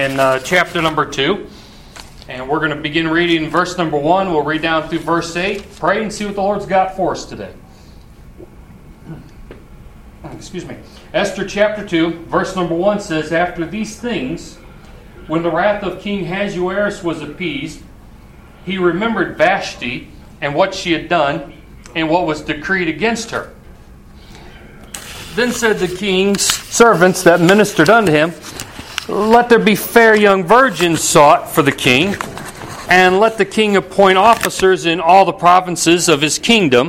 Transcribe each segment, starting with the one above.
in chapter number 2. And we're going to begin reading verse number 1. We'll read down through verse 8. Pray and see what the Lord's got for us today. Excuse me. Esther chapter 2, verse number 1 says, After these things, when the wrath of King Ahasuerus was appeased, he remembered Vashti and what she had done and what was decreed against her. Then said the king's servants that ministered unto him, Let there be fair young virgins sought for the king, and let the king appoint officers in all the provinces of his kingdom,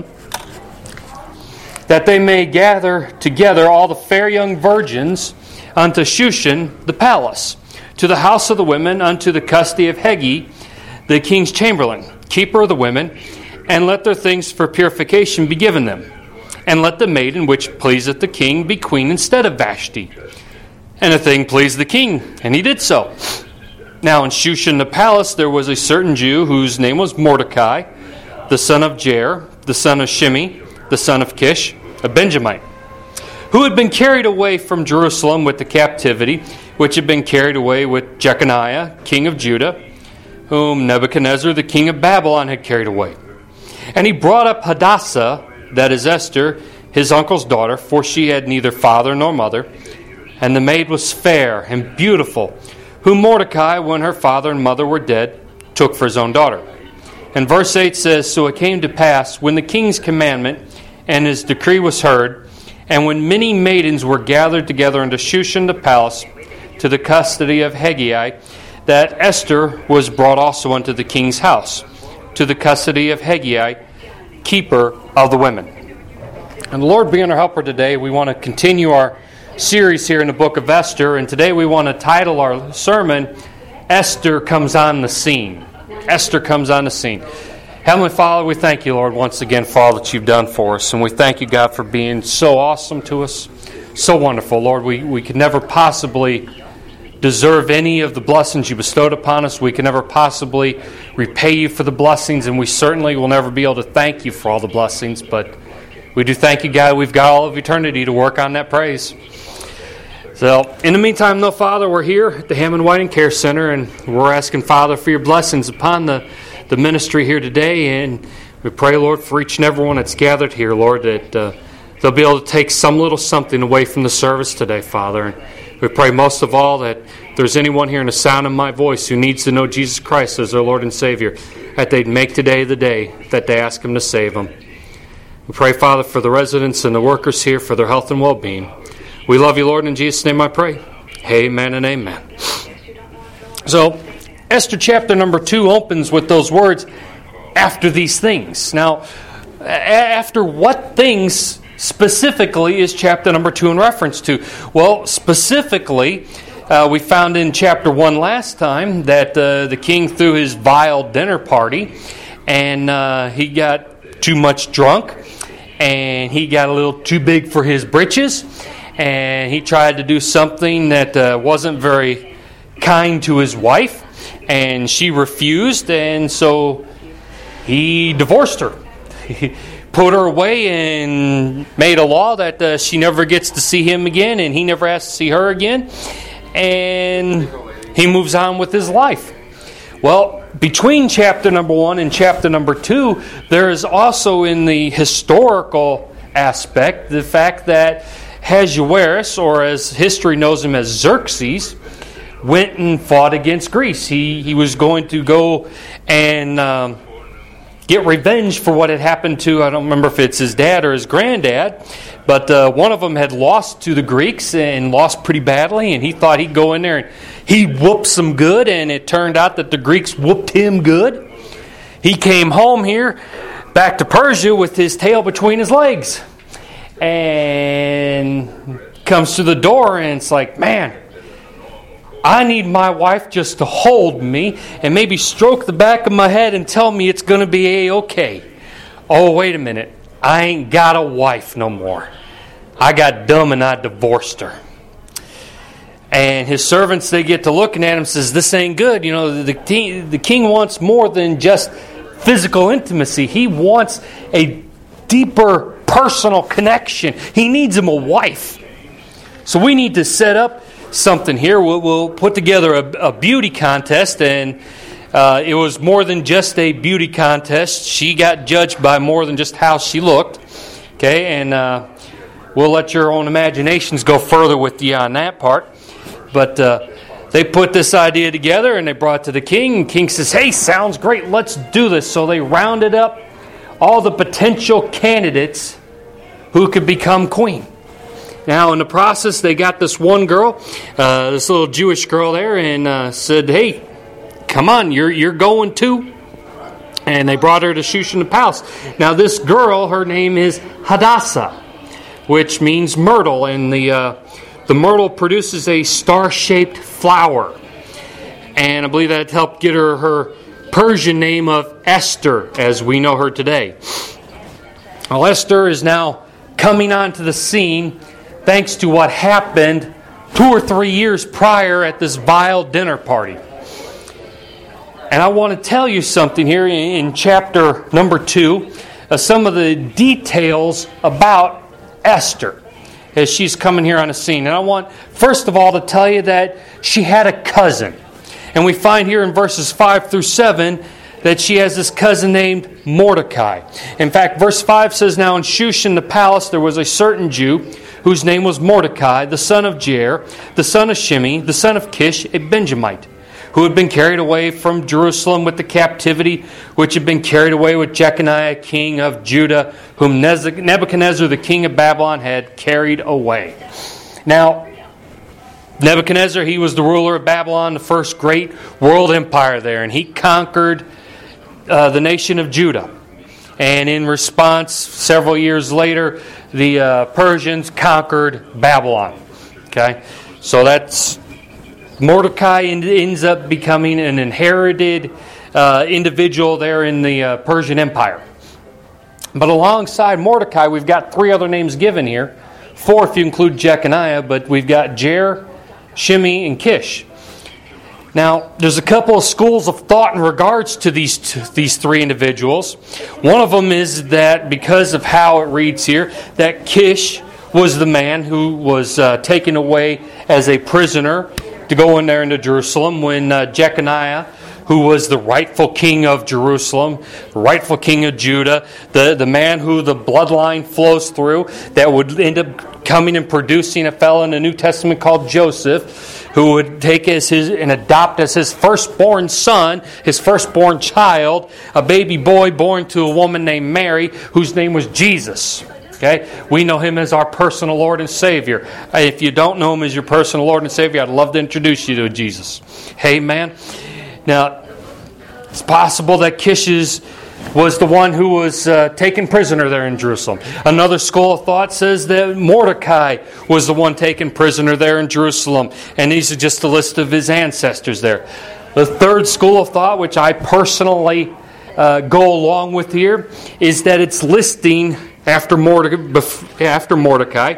that they may gather together all the fair young virgins unto Shushan the palace, to the house of the women, unto the custody of Hegi, the king's chamberlain, keeper of the women, and let their things for purification be given them. And let the maiden which pleaseth the king be queen instead of Vashti. And the thing pleased the king, and he did so. Now in Shushan the palace there was a certain Jew whose name was Mordecai, the son of Jair, the son of Shimei, the son of Kish, a Benjamite, who had been carried away from Jerusalem with the captivity, which had been carried away with Jeconiah, king of Judah, whom Nebuchadnezzar, the king of Babylon, had carried away. And he brought up Hadassah, that is Esther, his uncle's daughter, for she had neither father nor mother, and the maid was fair and beautiful, whom Mordecai, when her father and mother were dead, took for his own daughter. And verse 8 says, So it came to pass, when the king's commandment and his decree was heard, and when many maidens were gathered together unto Shushan the palace, to the custody of Hegai, that Esther was brought also unto the king's house, to the custody of Hegai, keeper of the women. And the Lord being our helper today, we want to continue our series here in the book of Esther, and today we want to title our sermon, Esther Comes on the Scene. Esther Comes on the Scene. Heavenly Father, we thank you, Lord, once again for all that you've done for us, and we thank you, God, for being so awesome to us, so wonderful. Lord, we could never possibly deserve any of the blessings you bestowed upon us. We can never possibly repay you for the blessings, and we certainly will never be able to thank you for all the blessings, but we do thank you, God. We've got all of eternity to work on that praise. So, in the meantime, though, Father, we're here at the Hammond Whiting Care Center, and we're asking, Father, for your blessings upon the ministry here today, and we pray, Lord, for each and everyone that's gathered here, Lord, that they'll be able to take some little something away from the service today, Father. And we pray most of all that if there's anyone here in the sound of my voice who needs to know Jesus Christ as their Lord and Savior, that they'd make today the day that they ask Him to save them. We pray, Father, for the residents and the workers here, for their health and well-being. We love you, Lord, in Jesus' name I pray. Amen and amen. So, Esther chapter number 2 opens with those words, after these things. Now, after what things specifically is chapter number 2 in reference to? Well, specifically, we found in chapter 1 last time that the king threw his vile dinner party, and he got too much drunk, and he got a little too big for his britches, and he tried to do something that wasn't very kind to his wife, and she refused, and so he divorced her. He put her away and made a law that she never gets to see him again, and he never has to see her again, and he moves on with his life. Well, between chapter number 1 and chapter number 2, there is also in the historical aspect the fact that Ahasuerus, or as history knows him as Xerxes, went and fought against Greece. He was going to go and get revenge for what had happened to, I don't remember if it's his dad or his granddad, but one of them had lost to the Greeks and lost pretty badly, and he thought he'd go in there and he'd whoop some good, and it turned out that the Greeks whooped him good. He came home here, back to Persia, with his tail between his legs, and comes to the door, and it's like, man, I need my wife just to hold me and maybe stroke the back of my head and tell me it's going to be A-okay. Oh, wait a minute. I ain't got a wife no more. I got dumb and I divorced her. And his servants, they get to looking at him and says, this ain't good. You know, the king wants more than just physical intimacy. He wants a deeper personal connection. He needs him a wife. So we need to set up something here. We'll put together a beauty contest, and it was more than just a beauty contest. She got judged by more than just how she looked. Okay, and we'll let your own imaginations go further with you on that part. But they put this idea together and they brought it to the king. And the king says, hey, sounds great, let's do this. So they rounded up all the potential candidates who could become queen. Now, in the process, they got this one girl, this little Jewish girl there, and said, hey, come on, you're going too. And they brought her to Shushan the palace. Now, this girl, her name is Hadassah, which means myrtle, and the myrtle produces a star-shaped flower. And I believe that helped get her Persian name of Esther, as we know her today. Well, Esther is now coming onto the scene thanks to what happened 2 or 3 years prior at this vile dinner party. And I want to tell you something here in chapter number 2, some of the details about Esther as she's coming here on the scene. And I want, first of all, to tell you that she had a cousin. And we find here in verses 5 through 7 that she has this cousin named Mordecai. In fact, verse 5 says, now in Shushan the palace there was a certain Jew whose name was Mordecai, the son of Jair, the son of Shimei, the son of Kish, a Benjamite, who had been carried away from Jerusalem with the captivity which had been carried away with Jeconiah, king of Judah, whom Nebuchadnezzar, the king of Babylon, had carried away. Now, Nebuchadnezzar, he was the ruler of Babylon, the first great world empire there, and he conquered the nation of Judah. And in response, several years later, the Persians conquered Babylon. Okay, so that's Mordecai ends up becoming an inherited individual there in the Persian Empire. But alongside Mordecai, we've got 3 other names given here. 4 if you include Jeconiah, but we've got Jair, Shimei, and Kish. Now, there's a couple of schools of thought in regards to these 3 individuals. One of them is that because of how it reads here, that Kish was the man who was taken away as a prisoner to go in there into Jerusalem when Jeconiah, who was the rightful king of Jerusalem, rightful king of Judah, the man who the bloodline flows through, that would end up coming and producing a fellow in the New Testament called Joseph, who would take as his and adopt as his firstborn son, his firstborn child, a baby boy born to a woman named Mary, whose name was Jesus. Okay, we know Him as our personal Lord and Savior. If you don't know Him as your personal Lord and Savior, I'd love to introduce you to Jesus. Amen. Now, it's possible that Kish was the one who was taken prisoner there in Jerusalem. Another school of thought says that Mordecai was the one taken prisoner there in Jerusalem. And these are just a list of his ancestors there. The third school of thought, which I personally go along with here, is that it's listing after Mordecai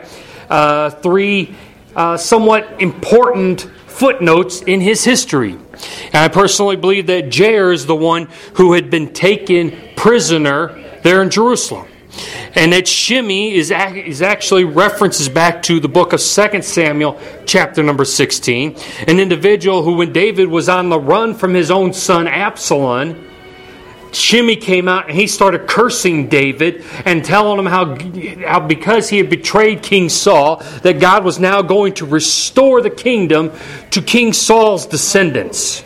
3 somewhat important footnotes in his history. And I personally believe that Jair is the one who had been taken prisoner there in Jerusalem. And that Shimei is actually references back to the book of 2 Samuel, chapter number 16. An individual who, when David was on the run from his own son Absalom, Shimei came out and he started cursing David and telling him how because he had betrayed King Saul, that God was now going to restore the kingdom to King Saul's descendants.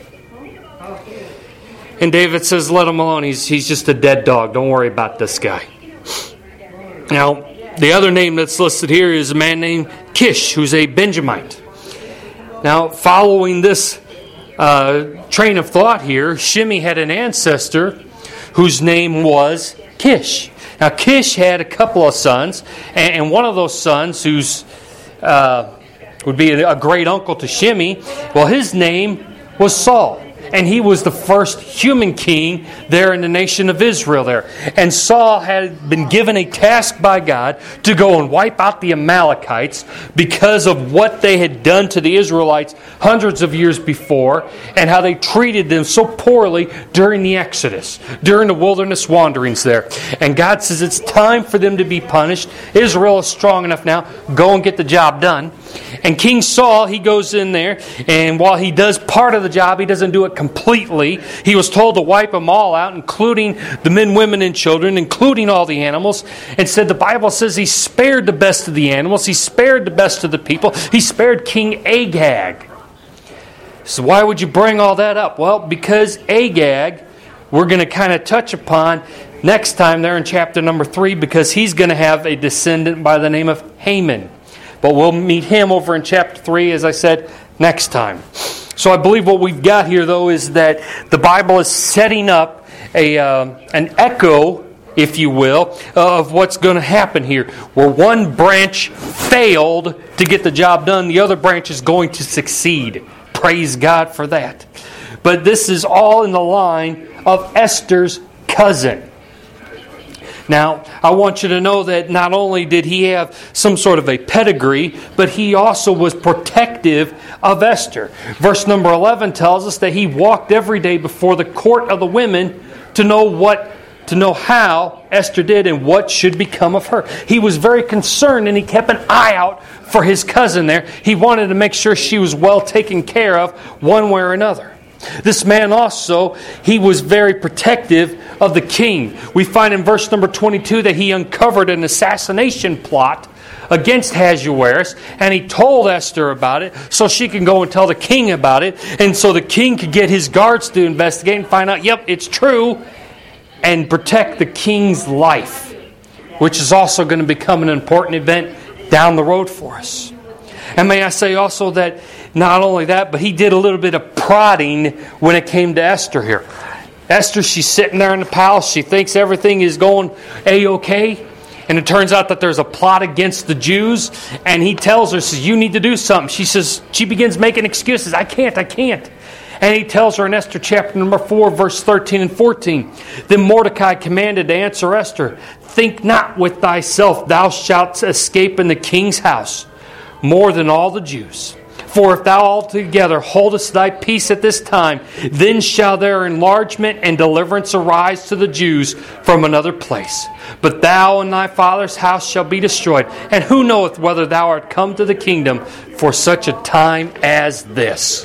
And David says, let him alone. He's just a dead dog. Don't worry about this guy. Now, the other name that's listed here is a man named Kish, who's a Benjamite. Now, following this train of thought here, Shimei had an ancestor whose name was Kish. Now, Kish had a couple of sons, and one of those sons, who's would be a great uncle to Shimei, well, his name was Saul. And he was the first human king there in the nation of Israel there. And Saul had been given a task by God to go and wipe out the Amalekites because of what they had done to the Israelites hundreds of years before and how they treated them so poorly during the Exodus, during the wilderness wanderings there. And God says it's time for them to be punished. Israel is strong enough now. Go and get the job done. And King Saul, he goes in there, and while he does part of the job, he doesn't do it completely. He was told to wipe them all out, including the men, women, and children, including all the animals. And said the Bible says he spared the best of the animals. He spared the best of the people. He spared King Agag. So why would you bring all that up? Well, because Agag, we're going to kind of touch upon next time there in chapter number 3, because he's going to have a descendant by the name of Haman. But we'll meet him over in chapter 3, as I said, next time. So I believe what we've got here, though, is that the Bible is setting up an echo, if you will, of what's going to happen here. Where one branch failed to get the job done, the other branch is going to succeed. Praise God for that. But this is all in the line of Esther's cousin. Now, I want you to know that not only did he have some sort of a pedigree, but he also was protective of Esther. Verse number 11 tells us that he walked every day before the court of the women to know how Esther did and what should become of her. He was very concerned, and he kept an eye out for his cousin there. He wanted to make sure she was well taken care of one way or another. This man also, he was very protective of the king. We find in verse number 22 that he uncovered an assassination plot against Ahasuerus, and he told Esther about it so she can go and tell the king about it, and so the king could get his guards to investigate and find out, yep, it's true, and protect the king's life, which is also going to become an important event down the road for us. And may I say also that not only that, but he did a little bit of prodding when it came to Esther here. Esther, she's sitting there in the palace. She thinks everything is going A-okay. And it turns out that there's a plot against the Jews. And he tells her, says, you need to do something. She begins making excuses. I can't. And he tells her in Esther chapter number 4, verse 13 and 14. Then Mordecai commanded to answer Esther, think not with thyself thou shalt escape in the king's house more than all the Jews. For if thou altogether holdest thy peace at this time, then shall their enlargement and deliverance arise to the Jews from another place. But thou and thy father's house shall be destroyed. And who knoweth whether thou art come to the kingdom for such a time as this?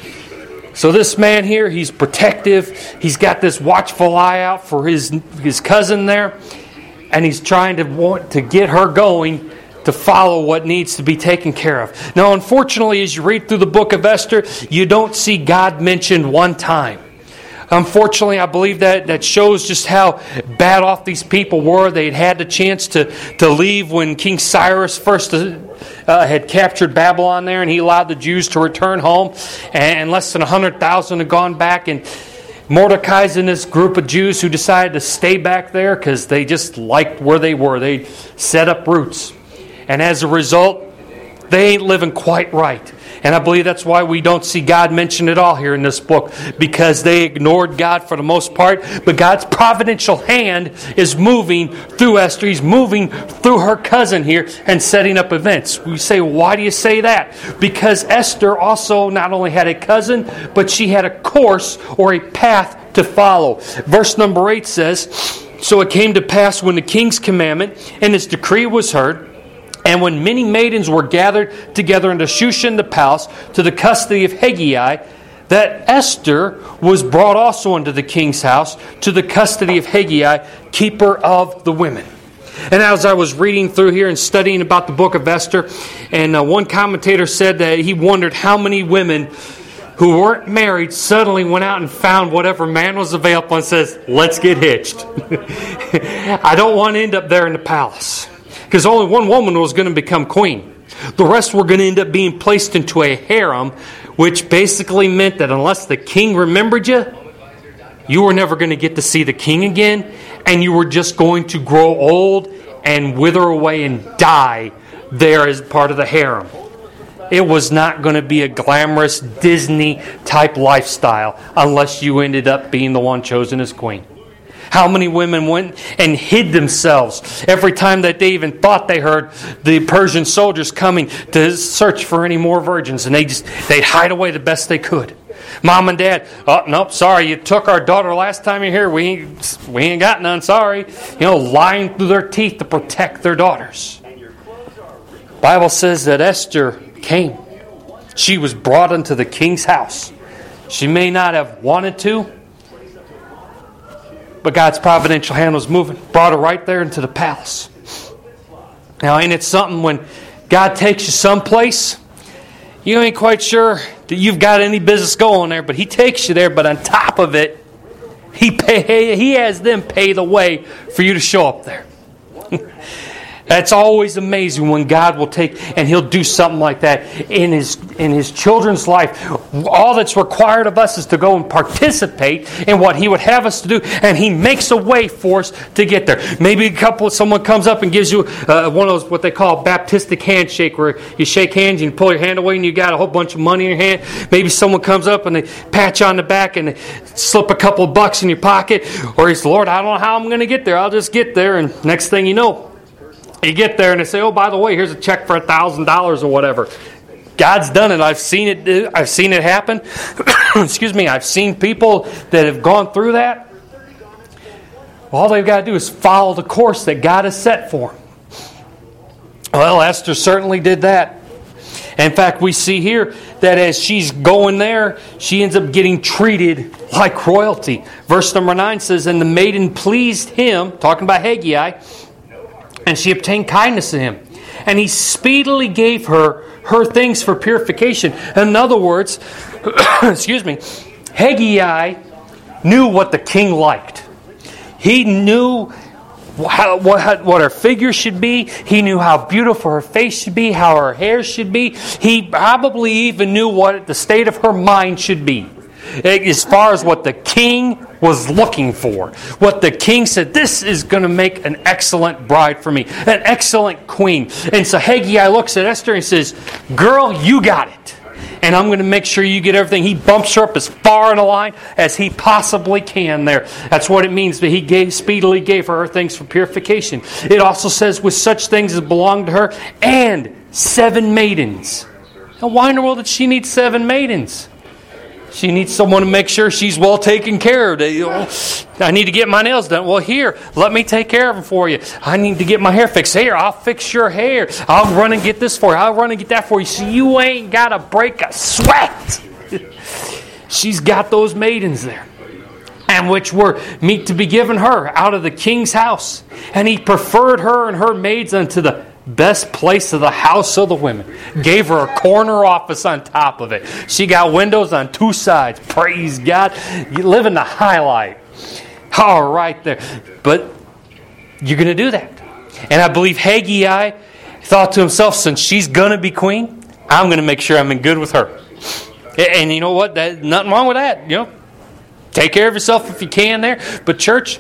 So this man here, he's protective. He's got this watchful eye out for his cousin there. And he's trying to get her going to follow what needs to be taken care of. Now, unfortunately, as you read through the book of Esther, you don't see God mentioned one time. Unfortunately, I believe that shows just how bad off these people were. They'd had the chance to leave when King Cyrus first had captured Babylon there, and he allowed the Jews to return home. And less than 100,000 had gone back, and Mordecai's in this group of Jews who decided to stay back there because they just liked where they were. They set up roots. And as a result, they ain't living quite right. And I believe that's why we don't see God mentioned at all here in this book, because they ignored God for the most part. But God's providential hand is moving through Esther. He's moving through her cousin here and setting up events. We say, why do you say that? Because Esther also not only had a cousin, but she had a course or a path to follow. Verse number 8 says, so it came to pass when the king's commandment and his decree was heard, and when many maidens were gathered together into Shushan the palace to the custody of Hegai, that Esther was brought also into the king's house to the custody of Hegai, keeper of the women. And as I was reading through here and studying about the book of Esther, and one commentator said that he wondered how many women who weren't married suddenly went out and found whatever man was available and says, let's get hitched. I don't want to end up there in the palace. Because only one woman was going to become queen. The rest were going to end up being placed into a harem, which basically meant that unless the king remembered you, you were never going to get to see the king again, and you were just going to grow old and wither away and die there as part of the harem. It was not going to be a glamorous Disney-type lifestyle unless you ended up being the one chosen as queen. How many women went and hid themselves every time that they even thought they heard the Persian soldiers coming to search for any more virgins, and they'd hide away the best they could. Mom and Dad, oh, nope, sorry, you took our daughter last time you're here. We ain't got none, sorry. Lying through their teeth to protect their daughters. The Bible says that Esther came. She was brought into the king's house. She may not have wanted to, but God's providential hand was moving. Brought her right there into the palace. Now, ain't it something when God takes you someplace, you ain't quite sure that you've got any business going there, but He takes you there, but on top of it, He has them pay the way for you to show up there. That's always amazing when God will take and He'll do something like that in His children's life. All that's required of us is to go and participate in what He would have us to do, and He makes a way for us to get there. Maybe someone comes up and gives you one of those what they call a Baptistic handshake, where you shake hands and you pull your hand away and you got a whole bunch of money in your hand. Maybe someone comes up and they pat you on the back and they slip a couple of bucks in your pocket, or it's, Lord, I don't know how I'm going to get there. I'll just get there, and next thing you know, you get there and they say, oh, by the way, here's a check for $1,000 or whatever. God's done it. I've seen it happen. Excuse me. I've seen people that have gone through that. All they've got to do is follow the course that God has set for them. Well, Esther certainly did that. In fact, we see here that as she's going there, she ends up getting treated like royalty. Verse number 9 says, and the maiden pleased him, talking about Haggai, and she obtained kindness to him. And he speedily gave her things for purification. In other words, excuse me, Haggai knew what the king liked. He knew what her figure should be. He knew how beautiful her face should be, how her hair should be. He probably even knew what the state of her mind should be, as far as what the king was looking for. What the king said, this is going to make an excellent bride for me, an excellent queen. And so Haggai looks at Esther and says, girl, you got it. And I'm going to make sure you get everything. He bumps her up as far in the line as he possibly can there. That's what it means that he speedily gave her things for purification. It also says, with such things as belonged to her, and 7 maidens. Now, why in the world did she need 7 maidens? She needs someone to make sure she's well taken care of. I need to get my nails done. Well, here, let me take care of them for you. I need to get my hair fixed. Here, I'll fix your hair. I'll run and get this for you. I'll run and get that for you. So you ain't got to break a sweat. She's got those maidens there, and which were meet to be given her out of the king's house. And he preferred her and her maids unto the best place of the house of the women. Gave her a corner office on top of it. She got windows on 2 sides. Praise God. You live in the highlight. All right there. But you're going to do that. And I believe Haggai thought to himself, since she's going to be queen, I'm going to make sure I'm in good with her. And you know what? Nothing wrong with that. You know, take care of yourself if you can there. But church,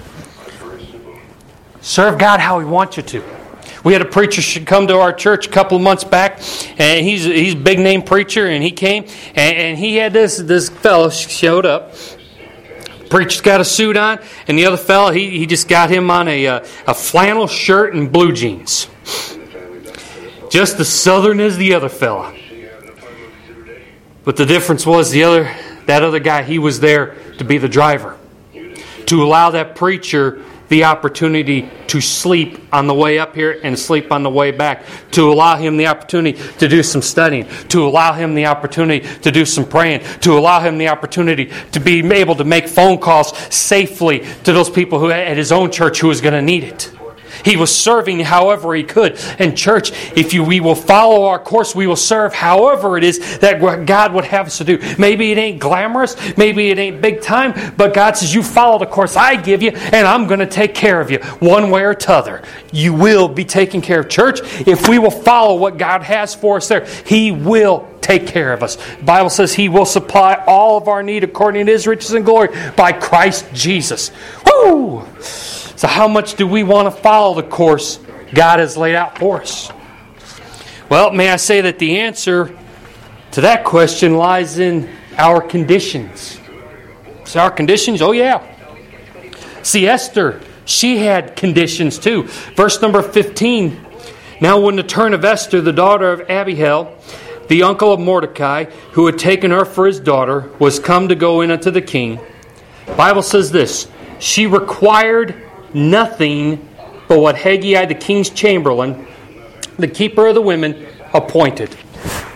serve God how He wants you to. We had a preacher come to our church a couple of months back, and he's a big name preacher, and he came, and he had this fellow showed up. Preacher's got a suit on, and the other fellow, he just got him on a flannel shirt and blue jeans. Just as southern as the other fella. But the difference was that other guy, he was there to be the driver. To allow that preacher the opportunity to sleep on the way up here and sleep on the way back. To allow him the opportunity to do some studying. To allow him the opportunity to do some praying. To allow him the opportunity to be able to make phone calls safely to those people who at his own church who was going to need it. He was serving however he could. And church, we will follow our course, we will serve however it is that God would have us to do. Maybe it ain't glamorous, maybe it ain't big time, but God says, you follow the course I give you, and I'm going to take care of you one way or t'other. You will be taken care of. Church, if we will follow what God has for us there, He will take care of us. The Bible says He will supply all of our need according to His riches and glory by Christ Jesus. Woo! So how much do we want to follow the course God has laid out for us? Well, may I say that the answer to that question lies in our conditions. So our conditions? Oh yeah. See, Esther, she had conditions too. Verse number 15. Now when the turn of Esther, the daughter of Abihail, the uncle of Mordecai, who had taken her for his daughter, was come to go in unto the king, the Bible says this, she required nothing but what Haggai, the king's chamberlain, the keeper of the women, appointed.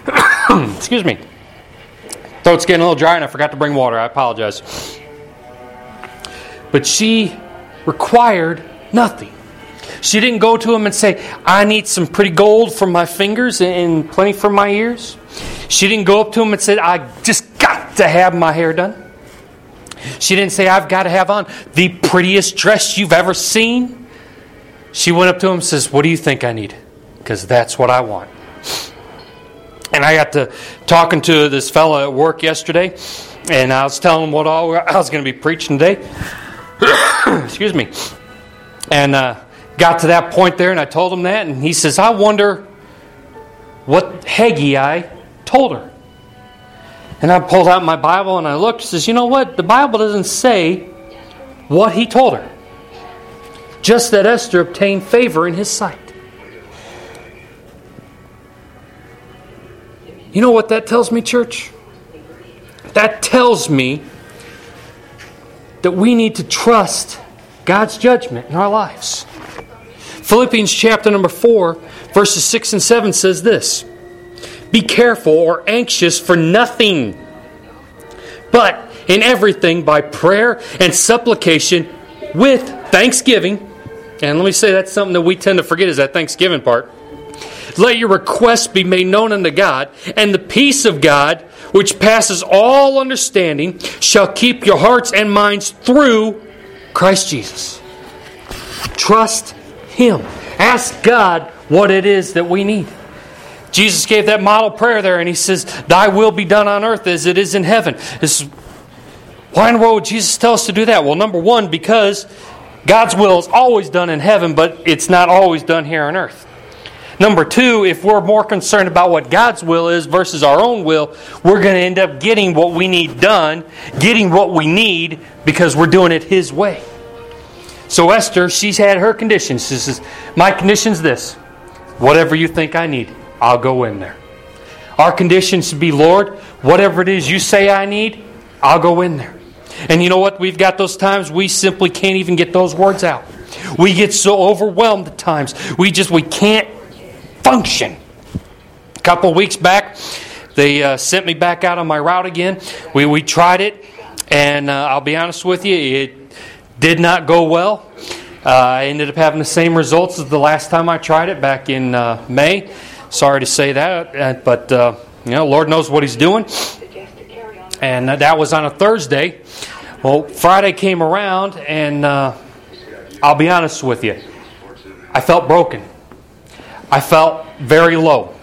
Excuse me. Throat's getting a little dry and I forgot to bring water. I apologize. But she required nothing. She didn't go to him and say, I need some pretty gold for my fingers and plenty for my ears. She didn't go up to him and say, I just got to have my hair done. She didn't say, I've got to have on the prettiest dress you've ever seen. She went up to him and says, what do you think I need? Because that's what I want. And I got to talking to this fella at work yesterday, and I was telling him what all I was going to be preaching today. Excuse me. And got to that point there, and I told him that, and he says, I wonder what Haggai told her. And I pulled out my Bible, and I looked, and says, you know what? The Bible doesn't say what he told her. Just that Esther obtained favor in his sight. You know what that tells me, church? That tells me that we need to trust God's judgment in our lives. Philippians chapter number 4, verses 6 and 7 says this. Be careful or anxious for nothing, but in everything by prayer and supplication with thanksgiving. And let me say that's something that we tend to forget is that Thanksgiving part. Let your requests be made known unto God, and the peace of God, which passes all understanding, shall keep your hearts and minds through Christ Jesus. Trust Him. Ask God what it is that we need. Jesus gave that model prayer there, and He says, Thy will be done on earth as it is in heaven. Why in the world would Jesus tell us to do that? Well, number one, because God's will is always done in heaven, but it's not always done here on earth. Number two, if we're more concerned about what God's will is versus our own will, we're going to end up getting what we need done, getting what we need, because we're doing it His way. So Esther, she's had her conditions. She says, my condition's this. Whatever you think I need, I'll go in there. Our conditions should be, Lord, whatever it is you say I need, I'll go in there. And you know what? We've got those times we simply can't even get those words out. We get so overwhelmed at times. We can't function. A couple of weeks back, they sent me back out on my route again. We tried it, and I'll be honest with you, it did not go well. I ended up having the same results as the last time I tried it back in May. Sorry to say that, but Lord knows what He's doing. And that was on a Thursday. Well, Friday came around, and I'll be honest with you, I felt broken. I felt very low.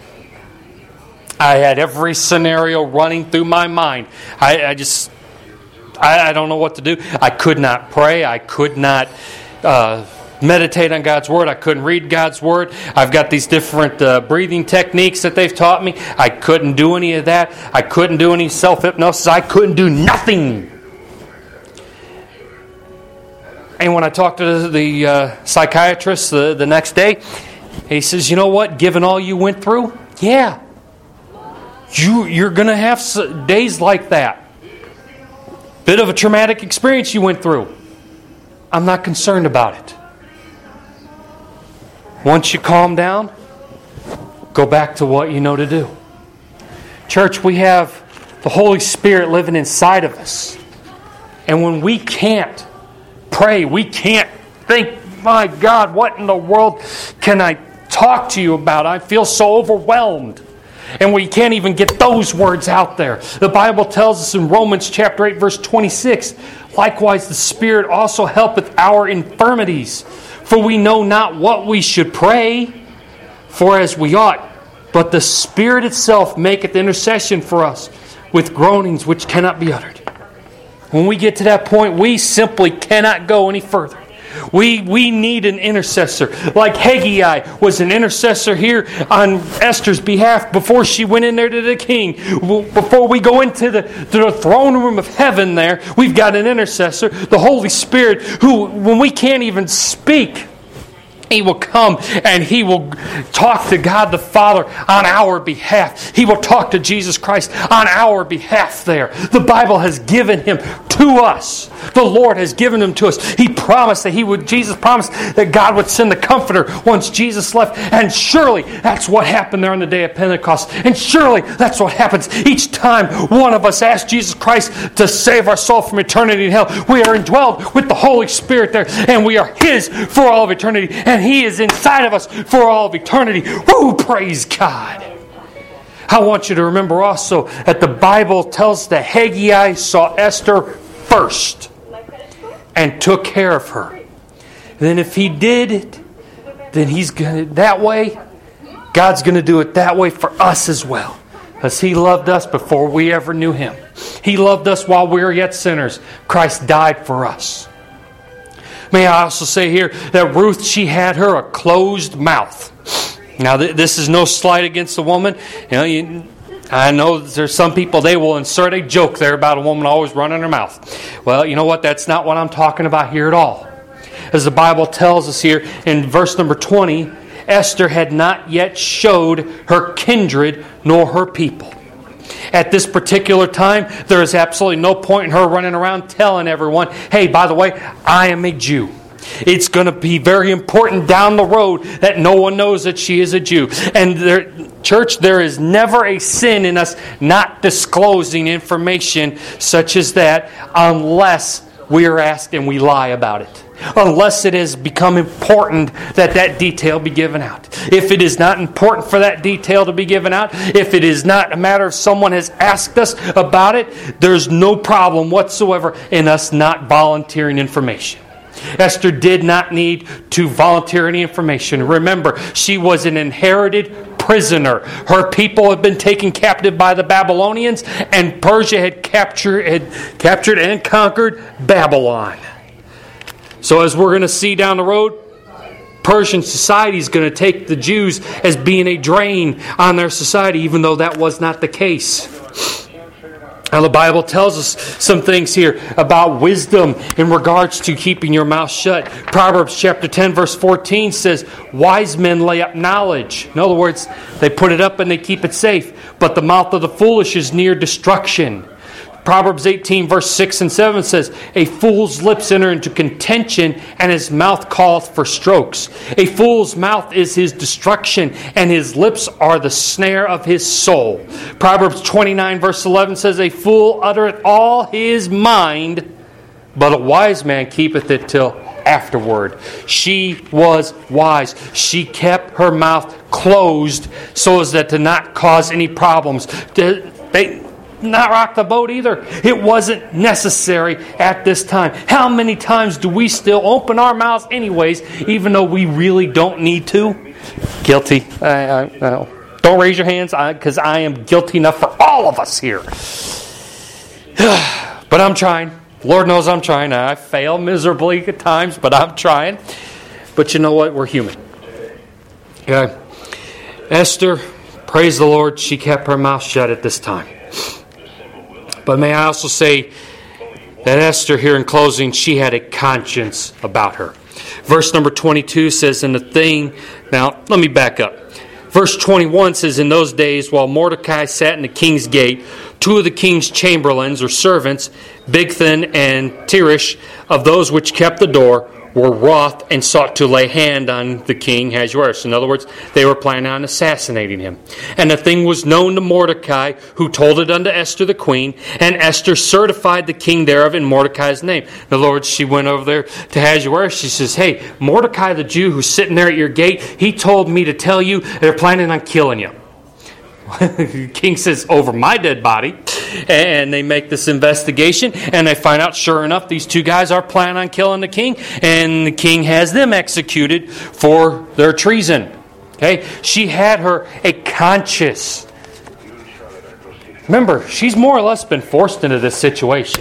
I had every scenario running through my mind. I don't know what to do. I could not pray. I could not meditate on God's Word. I couldn't read God's Word. I've got these different breathing techniques that they've taught me. I couldn't do any of that. I couldn't do any self-hypnosis. I couldn't do nothing. And when I talked to the psychiatrist the next day, he says, you know what? Given all you went through, yeah, you're going to have days like that. Bit of a traumatic experience you went through. I'm not concerned about it. Once you calm down, go back to what you know to do. Church, we have the Holy Spirit living inside of us. And when we can't pray, we can't think, my God, what in the world can I talk to you about? I feel so overwhelmed. And we can't even get those words out there. The Bible tells us in Romans chapter 8, verse 26, likewise the Spirit also helpeth our infirmities. For we know not what we should pray for as we ought. But the Spirit itself maketh intercession for us with groanings which cannot be uttered. When we get to that point, we simply cannot go any further. We need an intercessor. Like Haggai was an intercessor here on Esther's behalf before she went in there to the king. Before we go into the throne room of heaven there, we've got an intercessor, the Holy Spirit, who, when we can't even speak, He will come and He will talk to God the Father on our behalf. He will talk to Jesus Christ on our behalf there. The Bible has given Him to us. The Lord has given Him to us. He promised that Jesus promised that God would send the Comforter once Jesus left. And surely that's what happened there on the day of Pentecost. And surely that's what happens each time one of us asks Jesus Christ to save our soul from eternity in hell. We are indwelled with the Holy Spirit there, and we are His for all of eternity. And He is inside of us for all of eternity. Woo! Praise God. I want you to remember also that the Bible tells that Haggai saw Esther first and took care of her. And then if he did it, then He's going to, that way, God's going to do it that way for us as well. Because He loved us before we ever knew Him. He loved us while we were yet sinners. Christ died for us. May I also say here that Ruth, she had her a closed mouth. Now, this is no slight against the woman. I know there's some people, they will insert a joke there about a woman always running her mouth. Well, you know what? That's not what I'm talking about here at all. As the Bible tells us here in verse number 20, Esther had not yet showed her kindred nor her people. At this particular time, there is absolutely no point in her running around telling everyone, hey, by the way, I am a Jew. It's going to be very important down the road that no one knows that she is a Jew. And church, there is never a sin in us not disclosing information such as that unless we are asked and we lie about it. Unless it has become important that detail be given out. If it is not important for that detail to be given out, if it is not a matter of someone has asked us about it, there's no problem whatsoever in us not volunteering information. Esther did not need to volunteer any information. Remember, she was an inherited prisoner. Her people had been taken captive by the Babylonians, and Persia had captured and conquered Babylon. So as we're going to see down the road, Persian society is going to take the Jews as being a drain on their society, even though that was not the case. Now the Bible tells us some things here about wisdom in regards to keeping your mouth shut. Proverbs chapter 10 verse 14 says, wise men lay up knowledge. In other words, they put it up and they keep it safe. But the mouth of the foolish is near destruction. Proverbs 18 verse 6 and 7 says, a fool's lips enter into contention, and his mouth calleth for strokes. A fool's mouth is his destruction, and his lips are the snare of his soul. Proverbs 29 verse 11 says, a fool uttereth all his mind, but a wise man keepeth it till afterward. She was wise. She kept her mouth closed so as that to not cause any problems. Not rock the boat either. It wasn't necessary at this time. How many times do we still open our mouths anyways, even though we really don't need to? Guilty. Don't raise your hands, because I am guilty enough for all of us here. But I'm trying. Lord knows I'm trying. I fail miserably at times, but I'm trying. But you know what? We're human. Okay. Esther, praise the Lord, she kept her mouth shut at this time. But may I also say that Esther here in closing, she had a conscience about her. Verse number 22 says, "And the thing..." Now, let me back up. Verse 21 says, "In those days, while Mordecai sat in the king's gate, two of the king's chamberlains or servants, Bigthan and Teresh, of those which kept the door, were wroth and sought to lay hand on the king Ahasuerus." In other words, they were planning on assassinating him. "And the thing was known to Mordecai, who told it unto Esther the queen, and Esther certified the king thereof in Mordecai's name." In other words, she went over there to Ahasuerus. She says, "Hey, Mordecai the Jew who's sitting there at your gate, he told me to tell you they're planning on killing you." The king says, "Over my dead body." And they make this investigation, and they find out, sure enough, these two guys are planning on killing the king, and the king has them executed for their treason. Okay, she had her a conscience. Remember, she's more or less been forced into this situation.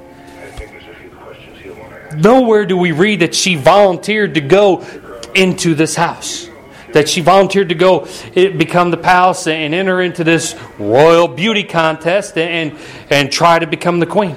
Nowhere do we read that she volunteered to go into this house, that she volunteered to go become the palace and enter into this royal beauty contest and try to become the queen.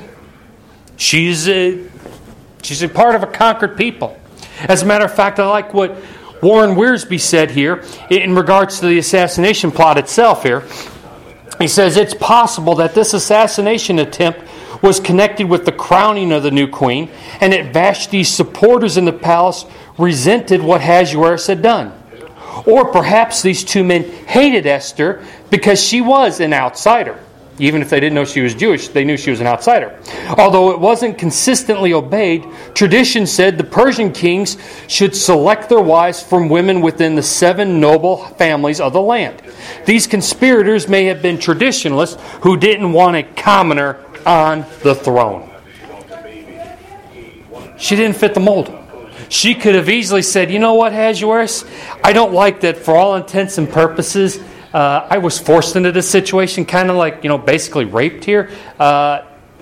She's a part of a conquered people. As a matter of fact, I like what Warren Wiersbe said here, in regards to the assassination plot itself here, he says it's possible that this assassination attempt was connected with the crowning of the new queen, and that Vashti's supporters in the palace resented what Ahasuerus had done. Or perhaps these two men hated Esther because she was an outsider. Even if they didn't know she was Jewish, they knew she was an outsider. Although it wasn't consistently obeyed, tradition said the Persian kings should select their wives from women within the 7 noble families of the land. These conspirators may have been traditionalists who didn't want a commoner on the throne. She didn't fit the mold. She could have easily said, you know what, Ahasuerus? I don't like that for all intents and purposes. I was forced into this situation, kind of like, basically raped here. Bye.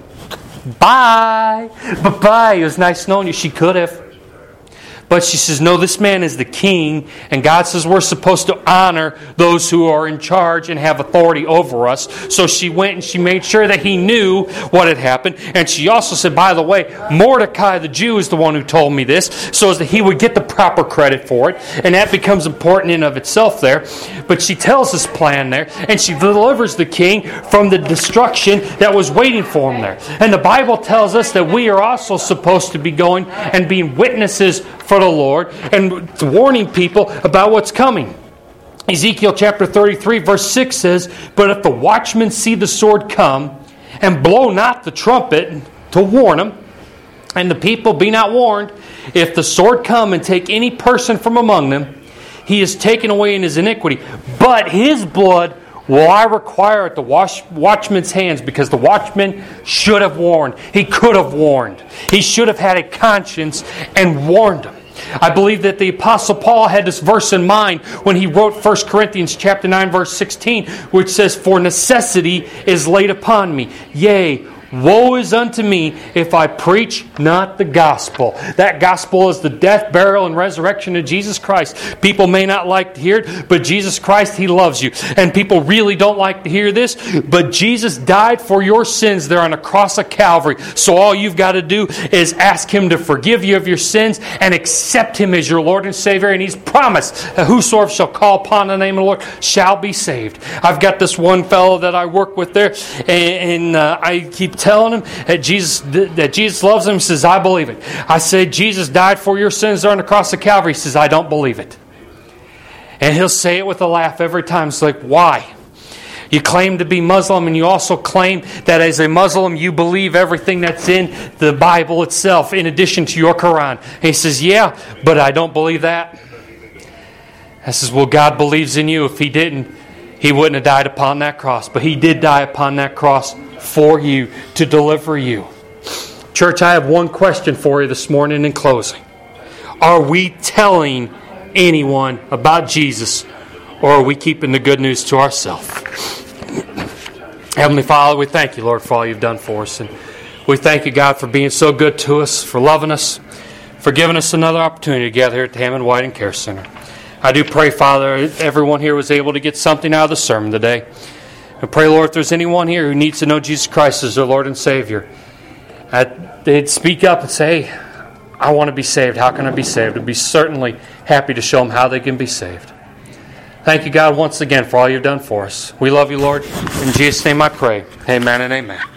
Bye-bye. It was nice knowing you. She could have. But she says, no, this man is the king, and God says we're supposed to honor those who are in charge and have authority over us. So she went and she made sure that he knew what had happened. And she also said, by the way, Mordecai the Jew is the one who told me this, so as that he would get the proper credit for it. And that becomes important in of itself there. But she tells this plan there, and she delivers the king from the destruction that was waiting for him there. And the Bible tells us that we are also supposed to be going and being witnesses for the Lord and warning people about what's coming. Ezekiel chapter 33 verse 6 says, but if the watchmen see the sword come and blow not the trumpet to warn them, and the people be not warned, if the sword come and take any person from among them, he is taken away in his iniquity. But his blood will I require at the watchman's hands, because the watchman should have warned. He could have warned. He should have had a conscience and warned them. I believe that the Apostle Paul had this verse in mind when he wrote 1 Corinthians chapter 9, verse 16, which says, for necessity is laid upon me. Yea, woe is unto me if I preach not the gospel. That gospel is the death, burial, and resurrection of Jesus Christ. People may not like to hear it, but Jesus Christ, He loves you. And people really don't like to hear this, but Jesus died for your sins there on the cross of Calvary. So all you've got to do is ask Him to forgive you of your sins and accept Him as your Lord and Savior. And He's promised that whosoever shall call upon the name of the Lord shall be saved. I've got this one fellow that I work with there, and I keep telling him that Jesus loves him. He says, I believe it. I said, Jesus died for your sins there on the cross of Calvary. He says, I don't believe it. And he'll say it with a laugh every time. It's like, why? You claim to be Muslim, and you also claim that as a Muslim you believe everything that's in the Bible itself in addition to your Quran. And he says, yeah, but I don't believe that. I says, well, God believes in you. If He didn't, He wouldn't have died upon that cross. But He did die upon that cross for you, to deliver you. Church, I have one question for you this morning in closing. Are we telling anyone about Jesus, or are we keeping the good news to ourselves? Heavenly Father, we thank you, Lord, for all you've done for us. And we thank you, God, for being so good to us, for loving us, for giving us another opportunity to gather here at the Hammond White and Care Center. I do pray, Father, everyone here was able to get something out of the sermon today. I pray, Lord, if there's anyone here who needs to know Jesus Christ as their Lord and Savior, they'd speak up and say, hey, I want to be saved. How can I be saved? I'd be certainly happy to show them how they can be saved. Thank you, God, once again for all you've done for us. We love you, Lord. In Jesus' name I pray. Amen and amen.